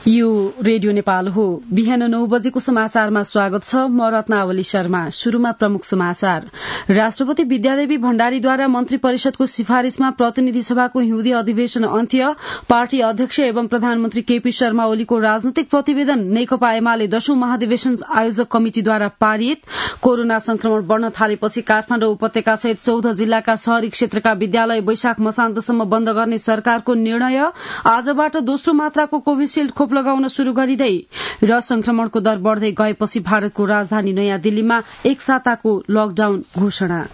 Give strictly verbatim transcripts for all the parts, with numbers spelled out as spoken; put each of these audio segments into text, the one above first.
यो रेडियो नेपाल हो। बिहान नौ बजेको समाचारमा स्वागत छ। म रत्नावली शर्मा। शुरूमा प्रमुख समाचार। राष्ट्रपति विद्यादेवी भण्डारीद्वारा मन्त्री परिषदको सिफारिशमा प्रतिनिधि सभाको हिउँदे अधिवेशन अन्त्य। पार्टी अध्यक्ष एवं प्रधानमन्त्री केपी शर्मा ओलीको राजनैतिक प्रतिवेदन नेकपा एमाले दशौं महाधिवेशन आयोजक कमिटिद्वारा पारित। कोरोना संक्रमण बढ़न थालेपछि काठमाडौँ उपत्यका सहित चौध जिल्लाका शहरी क्षेत्रका विद्यालय वैशाख मसान्तसम्म बन्द गर्ने सरकारको निर्णय। आजबाट दोस्रो मात्राको कोभिशील्ड खोप लगाउन शुरू गरिँदै र संक्रमणको दर बढ़दै गएपछि भारतको राजधानी नयाँ दिल्लीमा एक साताको लकडाउन घोषणा।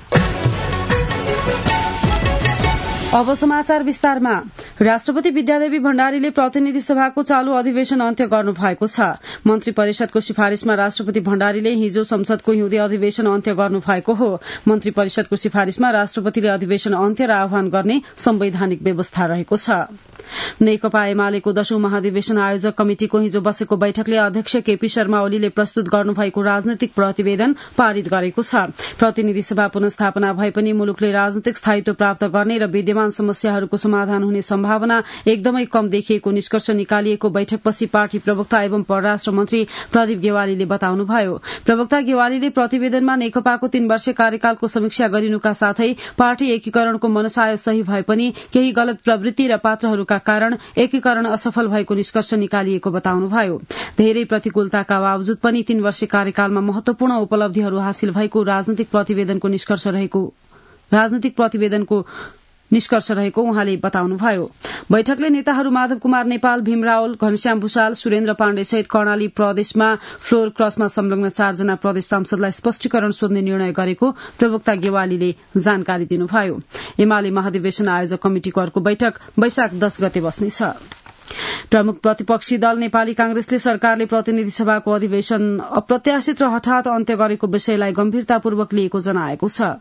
अब समाचार विस्तारमा। राष्ट्रपति विद्यादेवी भण्डारीले प्रतिनिधि सभाको चालू अधिवेशन अन्त्य गर्नु भएको छ। मन्त्री परिषदको सिफारिशमा राष्ट्रपति भण्डारीले हिजो संसदको हिउँदे अधिवेशन अन्त्य गर्नु भएको हो। मन्त्री परिषदको सिफारिशमा राष्ट्रपतिले अधिवेशन अन्त्य र आह्वान गर्ने संवैधानिक व्यवस्था रहेको छ। नेकपा एमालेको दशौं महाधिवेशन आयोजक कमिटिको हिजो बसेको बैठकले अध्यक्ष केपी शर्मा ओलीले प्रस्तुत गर्नुभएको राजनैतिक प्रतिवेदन पारित गरेको छ। प्रतिनिधि सभा पुनस्थापना भए पनि मुलुकले राजनैतिक स्थायित्व प्राप्त गर्ने र विद्यमान समस्याहरूको समाधान हुने सम्भावना एकदमै कम देखिएको निष्कर्ष निकालिएको बैठकपछि पार्टी प्रवक्ता एवं परराष्ट्र मन्त्री प्रदीप गेवालीले बताउनुभयो। प्रवक्ता गेवालीले प्रतिवेदनमा नेकपाको तीन वर्ष कार्यकालको समीक्षा गरिनुका साथै पार्टी एकीकरणको मनसाय सही भए पनि केही गलत प्रवृत्ति र पात्रहरूका कारण एकीकरण असफल भएको निष्कर्ष निकालिएको बताउनुभयो। धेरै प्रतिकूलताका बावजुद पनि तीन वर्ष कार्यकालमा महत्वपूर्ण उपलब्धिहरू हासिल भएको राजनैतिक प्रतिवेदनको निष्कर्ष रहेको राजनैतिक प्रतिवेदनको निष्कर्ष रहेको उहाँले बताउनुभयो। बैठकले नेताहरू माधव कुमार नेपाल, भीम रावल, घनश्याम भूषाल, सुरेन्द्र पाण्डे सहित कर्णाली प्रदेशमा फ्लोर क्रसमा संलग्न चारजना प्रदेश सांसदलाई स्पष्टीकरण सोध्ने निर्णय गरेको प्रवक्ता गेवालीले जानकारी दिनुभयो। एमाले महाधिवेशन आयोजक कमिटिको अर्को बैठक वैशाख दश गते बस्नेछ। प्रमुख प्रतिपक्षी दल नेपाली कांग्रेसले सरकारले प्रतिनिधि सभाको अधिवेशन अप्रत्याशित र हठात अन्त्य गरेको विषयलाई गम्भीरतापूर्वक लिएको जनाएको छ।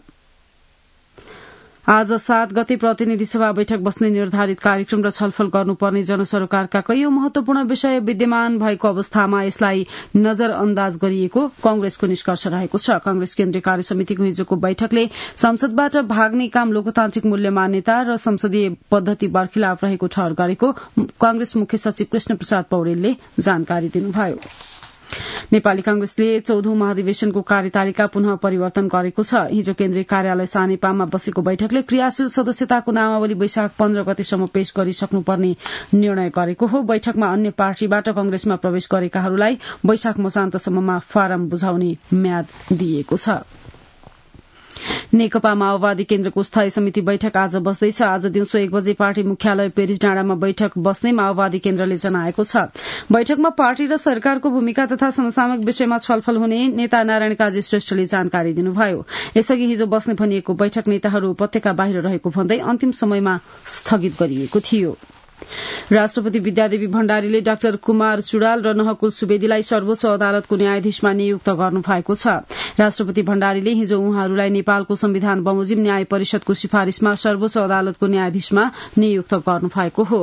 आज सात गते प्रतिनिधि सभा बैठक बस्ने निर्धारित कार्यक्रम र छलफल गर्नुपर्ने जनसरोकारका कैयौं महत्वपूर्ण विषय विद्यमान भएको अवस्थामा यसलाई नजरअन्दाज गरिएको कांग्रेसको निष्कर्ष रहेको छ। कांग्रेस केन्द्रीय कार्य समितिको हिजोको बैठकले संसदबाट भाग्ने काम लोकतान्त्रिक मूल्य मान्यता र संसदीय पद्धति बर्खिलाफ रहेको ठहर गरेको कांग्रेस मुख्य सचिव कृष्ण प्रसाद पौडेलले जानकारी दिनुभयो। नेपाली कांग्रेसले चौधौं महाधिवेशनको कार्यतालिका पुनः परिवर्तन गरेको छ। हिजो केन्द्रीय कार्यालय सानेपामा बसेको बैठकले क्रियाशील सदस्यताको नामावली वैशाख पन्ध्र गतेसम्म पेश गरिसक्नुपर्ने निर्णय गरेको हो। बैठकमा अन्य पार्टीबाट कांग्रेसमा प्रवेश गरेकाहरूलाई वैशाख मसान्तसम्ममा फारम बुझाउने म्याद दिइएको छ। नेकपा माओवादी केन्द्रको स्थायी समिति बैठक आज बस्दैछ। आज दिउँसो एक बजे पार्टी मुख्यालय पेरिस डाँडामा बैठक बस्ने माओवादी केन्द्रले जनाएको छ। बैठकमा पार्टी र सरकारको भूमिका तथा समसामयिक विषयमा छलफल हुने नेता नारायण काजी श्रेष्ठले जानकारी दिनुभयो। यसअघि हिजो बस्ने भनिएको बैठक नेताहरू उपत्यका बाहिर रहेको भन्दै अन्तिम समयमा स्थगित गरिएको थियो। राष्ट्रपति विद्यादेवी भण्डारीले डाक्टर कुमार चुडाल र नहकुल सुवेदीलाई सर्वोच्च अदालतको न्यायाधीशमा नियुक्त गर्नु भएको छ। राष्ट्रपति भण्डारीले हिजो उहाँहरूलाई नेपालको संविधान बमोजिम न्याय परिषदको सिफारिशमा सर्वोच्च अदालतको न्यायाधीशमा नियुक्त गर्नु भएको हो।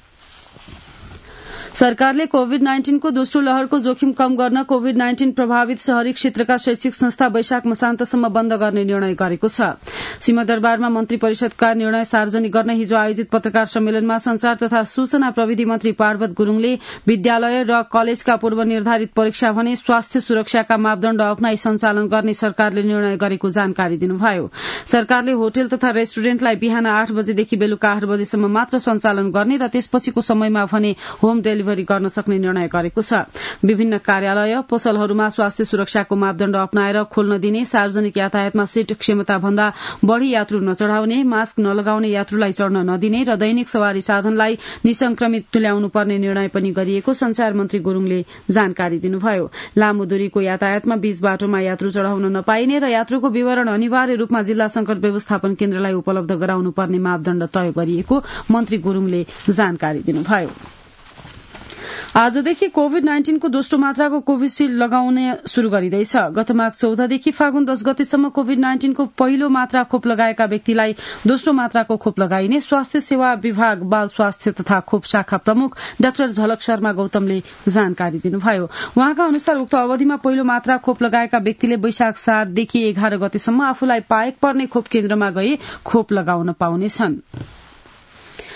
सरकारले कोविड नाइन्टीनको दोस्रो लहरको जोखिम कम गर्न कोविड नाइन्टीन प्रभावित शहरी क्षेत्रका शैक्षिक संस्था वैशाख मसान्तसम्म बन्द गर्ने निर्णय गरेको छ। सिंहदरबारमा मन्त्री परिषदका निर्णय सार्वजनिक गर्न हिजो आयोजित पत्रकार सम्मेलनमा संचार तथा सूचना प्रविधि मन्त्री पार्वत गुरूङले विद्यालय र कलेजका पूर्व निर्धारित परीक्षा भने स्वास्थ्य सुरक्षाका मापदण्ड अपनाई सञ्चालन गर्ने सरकारले निर्णय गरेको जानकारी दिनुभयो। सरकारले होटल तथा रेस्टुरेन्टलाई बिहान आठ बजेदेखि बेलुका आठ बजेसम्म मात्र सञ्चालन गर्ने र त्यसपछिको समयमा भने होम डेलिभरी गर्न सक्ने निर्णय गरेको छ। विभिन्न कार्यालय पसलहरूमा स्वास्थ्य सुरक्षाको मापदण्ड अपनाएर खोल्न दिने, सार्वजनिक यातायातमा सीट क्षमता भन्दा बढ़ी यात्रु नचढ़ाउने, मास्क नलगाउने यात्रुलाई चढ़न नदिने र दैनिक सवारी साधनलाई निसंक्रमित तुल्याउनु पर्ने निर्णय पनि गरिएको संचार मन्त्री गुरूङले जानकारी दिनुभयो। लामो दूरीको यातायातमा बीच बाटोमा यात्रु चढ़ाउन नपाइने र यात्रुको विवरण अनिवार्य रूपमा जिल्ला संकट व्यवस्थापन केन्द्रलाई उपलब्ध गराउनु पर्ने मापदण्ड तय गरिएको मन्त्री गुरूङले जानकारी दिनुभयो। आजदेखि कोविड नाइन्टीनको दोस्रो मात्राको कोभिशील्ड लगाउने शुरू गरिँदैछ। गत माघ चौधदेखि फागुन दश गतेसम्म कोविड नाइन्टीनको पहिलो मात्रा खोप लगाएका व्यक्तिलाई दोस्रो मात्राको खोप लगाइने स्वास्थ्य सेवा विभाग बाल स्वास्थ्य तथा खोप शाखा प्रमुख डाक्टर झलक शर्मा गौतमले जानकारी दिनुभयो। उहाँका अनुसार उक्त अवधिमा पहिलो मात्रा खोप लगाएका व्यक्तिले वैशाख सातदेखि एघार गतेसम्म आफूलाई पाएक पर्ने खोप केन्द्रमा गई खोप लगाउन पाउनेछन्।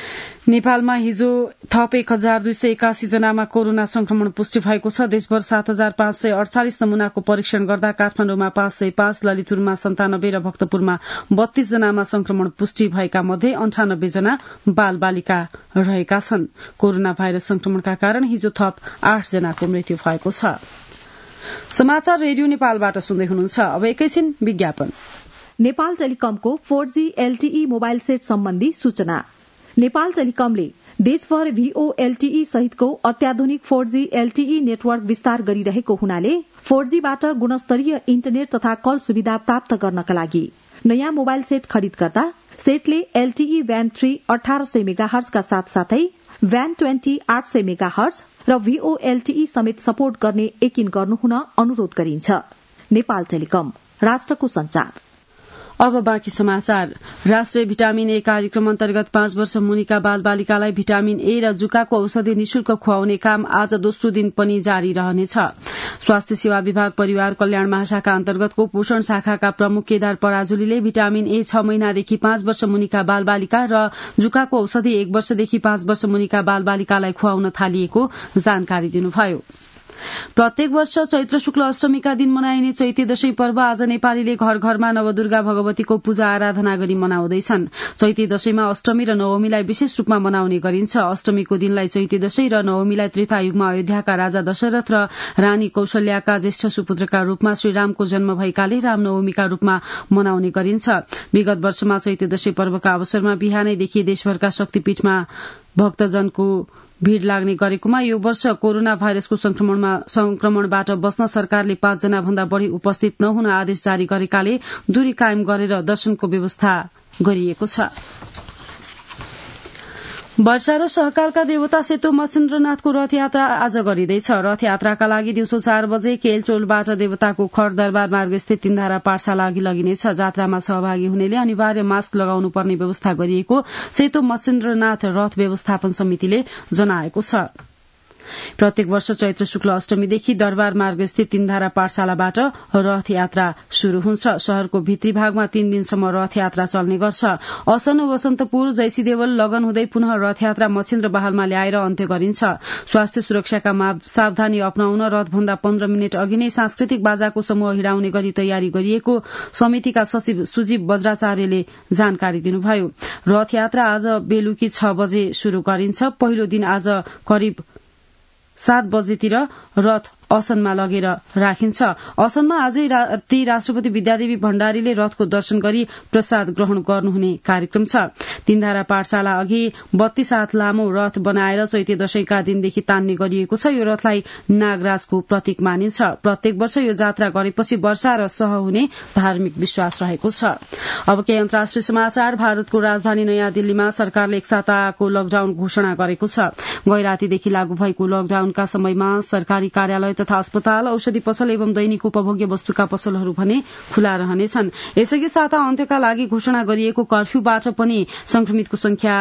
नेपालमा हिजो थप एक हजार दुई सय एकासी जनामा कोरोना संक्रमण पुष्टि भएको छ। देशभर सात हजार पाँच सय अडचालिस नमूनाको परीक्षण गर्दा काठमाडौँमा पाँच सय पाँच, ललितपुरमा सन्तानब्बे र भक्तपुरमा बत्तीस जनामा संक्रमण पुष्टि भएका मध्ये अन्ठानब्बे जना बाल बालिका रहेका छन्। कोरोना भाइरस संक्रमणका कारण हिजो थप आठ जनाको मृत्यु भएको छ। समाचार रेडियो नेपालबाट सुन्दै हुनुहुन्छ। अब एकैछिन विज्ञापन। नेपाल टेलिकमको four G LTE mobile set सम्बन्धी सूचना। नेपाल टेलिकमले देशभर भीओएलटीई सहितको अत्याधुनिक फोर जी एलटीई नेटवर्क विस्तार गरिरहेको हुनाले फोर जी बाट गुणस्तरीय इन्टरनेट तथा कल सुविधा प्राप्त गर्नका लागि नयाँ मोबाइल सेट खरिद गर्दा सेटले एलटीई ब्यान्ड थ्री अठार सय मेगाहर्जका साथसाथै ब्यान्ड ट्वेन्टी आठ सय मेगाहर्ज र भीओएलटीई समेत सपोर्ट गर्ने यकिन गर्नुहुन अनुरोध गरिन्छ। नेपाल टेलिकम, राष्ट्रको संचार। अब बाँकी समाचार। राष्ट्रिय भिटामिन ए कार्यक्रम अन्तर्गत पाँच वर्ष मुनिका बाल बालिकालाई भिटामिन ए र जुकाको औषधि निशुल्क खुवाउने काम आज दोस्रो दिन पनि जारी रहनेछ। स्वास्थ्य सेवा विभाग परिवार कल्याण महाशाखा अन्तर्गतको पोषण शाखाका प्रमुख केदार पराजुलीले भिटामिन ए छ महिनादेखि पाँच वर्ष मुनिका बाल बालिका र जुकाको औषधि एक वर्षदेखि पाँच वर्ष मुनिका बाल बालिकालाई खुवाउन थालिएको जानकारी दिनुभयो। प्रत्येक वर्ष चैत्र शुक्ल अष्टमीका दिन मनाइने चैते दशैं पर्व आज नेपालीले घर घरमा नवदुर्गा भगवतीको पूजा आराधना गरी मनाउँदैछन्। चैते दशैंमा अष्टमी र नवमीलाई विशेष रूपमा मनाउने गरिन्छ। अष्टमीको दिनलाई चैते दशैं र नवमीलाई त्रेतायुगमा अयोध्याका राजा दशरथ र रानी कौशल्याका ज्येष्ठ सुपुत्रका रूपमा श्रीरामको जन्म भएकाले रामनवमीका रूपमा मनाउने गरिन्छ। विगत वर्षमा चैते दशैं पर्वका अवसरमा बिहानैदेखि देशभरका शक्तिपीठमा भक्तजनको भीड़ लाग्ने गरेकोमा यो वर्ष कोरोना भाइरसको संक्रमणमा संक्रमणबाट बस्न सरकारले पाँच जना भन्दा बढ़ी उपस्थित नहुन आदेश जारी गरेकाले दूरी कायम गरेर दर्शनको व्यवस्था गरिएको छ। वर्षा र सहकालका देवता सेतो महेन्द्रनाथको रथयात्रा आज गरिँदैछ। रथयात्राका लागि दिउँसो चार बजे केलचोलबाट देवताको खर दरबार मार्ग स्थित तीनधारा पाठशाला अघि लगिनेछ। जात्रामा सहभागी हुनेले अनिवार्य मास्क लगाउनु पर्ने व्यवस्था गरिएको सेतो महेन्द्रनाथ रथ व्यवस्थापन समितिले जनाएको छ। प्रत्येक वर्ष चैत्र शुक्ल अष्टमीदेखि दरबार मार्ग स्थित तीनधारा पाठशालाबाट रथयात्रा शुरू हुन्छ। शहरको भित्री भागमा तीन दिनसम्म रथयात्रा चल्ने गर्छ। असन वसन्तपुर जैसीदेवल लगन हुँदै पुनः रथयात्रा मछिन्द्र बहालमा ल्याएर अन्त्य गरिन्छ। स्वास्थ्य सुरक्षाका सावधानी अपनाउन रथभन्दा पन्ध्र मिनट अघि नै सांस्कृतिक बाजाको समूह हिँडाउने गरी तयारी गरिएको समितिका सचिव सुजीव बज्राचार्यले जानकारी दिनुभयो। रथयात्रा आज बेलुकी छ बजे शुरू गरिन्छ। पहिलो दिन आज करिब सात बजेतिर रथ असनमा लगेर राखिन्छ। असनमा आजै राति राष्ट्रपति विद्यादेवी भण्डारीले रथको दर्शन गरी प्रसाद ग्रहण गर्नुहुने कार्यक्रम छ। तीनधारा पाठशाला अघि बत्तीस हात लामो रथ बनाएर चैते दशैंका दिनदेखि तान्ने गरिएको छ। यो रथलाई नागराजको प्रतीक मानिन्छ। प्रत्येक वर्ष यो जात्रा गरेपछि वर्षा र सह हुने धार्मिक विश्वास रहेको छ। अब केही अन्तर्राष्ट्रिय समाचार। भारतको राजधानी नयाँ दिल्लीमा सरकारले एक साताको लकडाउन घोषणा गरेको छ। गैरातीदेखि लागू भएको लकडाउनका समयमा सरकारी कार्यालय तथा अस्पताल, औषधि पसल एवं दैनिक उपभोग्य वस्तुका पसलहरू भने खुला रहनेछन्। यसअघि साता अन्त्यका लागि घोषणा गरिएको कर्फ्यूबाट पनि संक्रमितको संख्या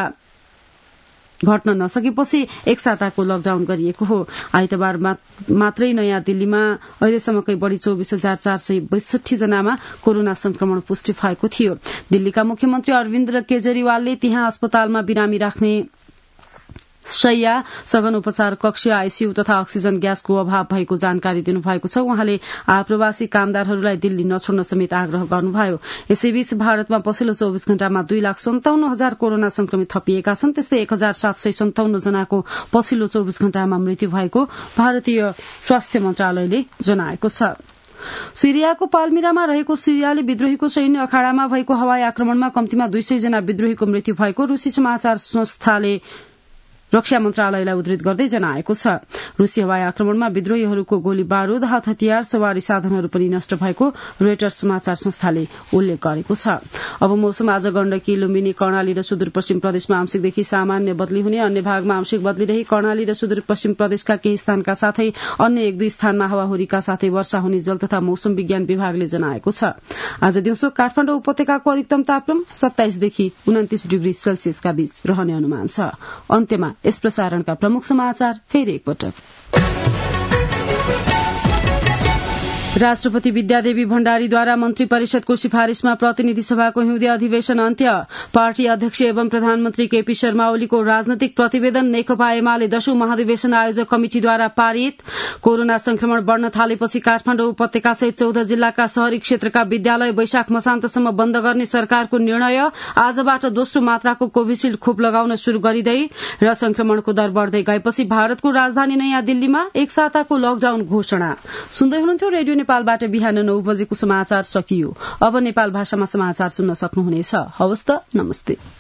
घट्न नसकेपछि एक साताको लकडाउन गरिएको हो। आइतबार मात्रै नयाँ दिल्लीमा अहिलेसम्मकै बढ़ी चौबिस हजार चार सय बैसठी जनामा कोरोना संक्रमण पुष्टि भएको थियो। दिल्लीका मुख्यमन्त्री अरविन्द केजरीवालले त्यहाँ अस्पतालमा बिरामी राख्ने शैय्या, सघन उपचार कक्ष, आईसीयू तथा अक्सिजन ग्यासको अभाव भएको जानकारी दिनुभएको छ। उहाँले आप्रवासी कामदारहरूलाई दिल्ली नछोड्न समेत आग्रह गर्नुभयो। यसैबीच भारतमा पछिल्लो चौबिस घण्टामा दुई लाख सन्ताउन्न हजार कोरोना संक्रमित थपिएका छन्। त्यस्तै एक हजार सात सय सन्ताउन्न जनाको पछिल्लो चौबिस घण्टामा मृत्यु भएको भारतीय स्वास्थ्य मन्त्रालयले जनाएको छ। सिरियाको पाल्मिरामा रहेको सिरियाली विद्रोहीको सैन्य अखाड़ामा भएको हवाई आक्रमणमा कम्तीमा दुई सय जना विद्रोहीको मृत्यु भएको रूसी समाचार संस्थाले रक्षा मन्त्रालयलाई उद्धृत गर्दै जनाएको छ। रूसी हवाई आक्रमणमा विद्रोहीहरूको गोली बारूद, हात हतियार, सवारी साधनहरू पनि नष्ट भएको रोइटर्स समाचार संस्थाले उल्लेख गरेको छ। अब मौसम। आज गण्डकी, लुम्बिनी, कर्णाली र सुदूरपश्चिम प्रदेशमा आंशिकदेखि सामान्य बदली हुने, अन्य भागमा आंशिक बदली रही कर्णाली र सुदूरपश्चिम प्रदेशका केही स्थानका साथै अन्य एक दुई स्थानमा हावाहुरीका साथै वर्षा हुने जल तथा मौसम विज्ञान विभागले जनाएको छ। आज दिउँसो काठमाडौँ उपत्यकाको अधिकतम तापक्रम सत्ताइसदेखि उन्तिस डिग्री सेल्सियसका बीच रहने अनुमान छ। अन्त्यमा यस प्रसारणका प्रमुख समाचार फेरि एकपटक। राष्ट्रपति विद्यादेवी भण्डारीद्वारा मन्त्री परिषदको सिफारिशमा प्रतिनिधि सभाको हिउँदे अधिवेशन अन्त्य। पार्टी अध्यक्ष एवं प्रधानमन्त्री केपी शर्मा ओलीको राजनैतिक प्रतिवेदन नेकपा एमाले दशौं महाधिवेशन आयोजक कमिटिद्वारा पारित। कोरोना संक्रमण बढ़न थालेपछि काठमाडौँ उपत्यकासहित चौध जिल्लाका शहरी क्षेत्रका विद्यालय वैशाख मसान्तसम्म बन्द गर्ने सरकारको निर्णय। आजबाट दोस्रो मात्राको कोभिशील्ड खोप लगाउन शुरू गरिँदै र संक्रमणको दर बढ़दै गएपछि भारतको राजधानी नयाँ दिल्लीमा एक साताको लकडाउन घोषणा। सुन्दै हुनुहुन्थ्यो रेडियो नेपालबाट बिहान नौ बजेको समाचार सकियो। अब नेपाल भाषामा समाचार सुन्न सक्नुहुनेछ। हवस् त, नमस्ते।